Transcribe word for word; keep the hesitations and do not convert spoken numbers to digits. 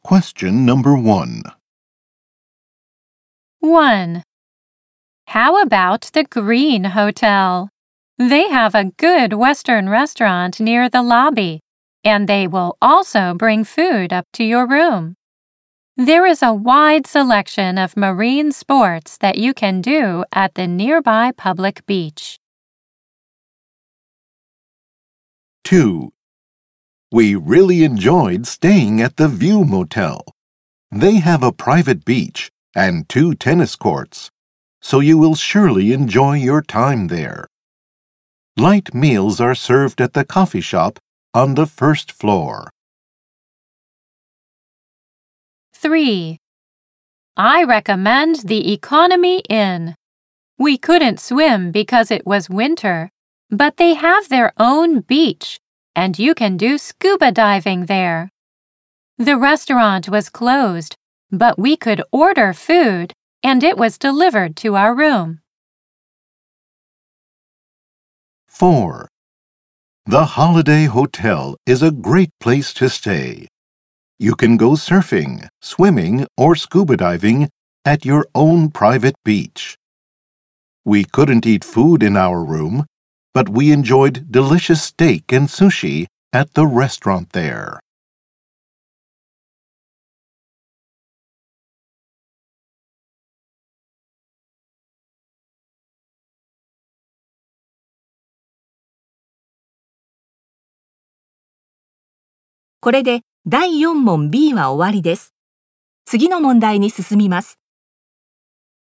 Question number one. one. How about the Green Hotel? They have a good Western restaurant near the lobby, and they will also bring food up to your room. There is a wide selection of marine sports that you can do at the nearby public beach. two. We really enjoyed staying at the View Motel. They have a private beach and two tennis courts, so you will surely enjoy your time there. Light meals are served at the coffee shop on the first floor. three. I recommend the Economy Inn. We couldn't swim because it was winter, but they have their own beach, and you can do scuba diving there. The restaurant was closed, but we could order food, and it was delivered to our room. four. The Holiday Hotel is a great place to stay. You can go surfing, swimming, or scuba diving at your own private beach. We couldn't eat food in our room, but we enjoyed delicious steak and sushi at the restaurant there. これでだいよん問 B は終わりです。次の問題に進みます。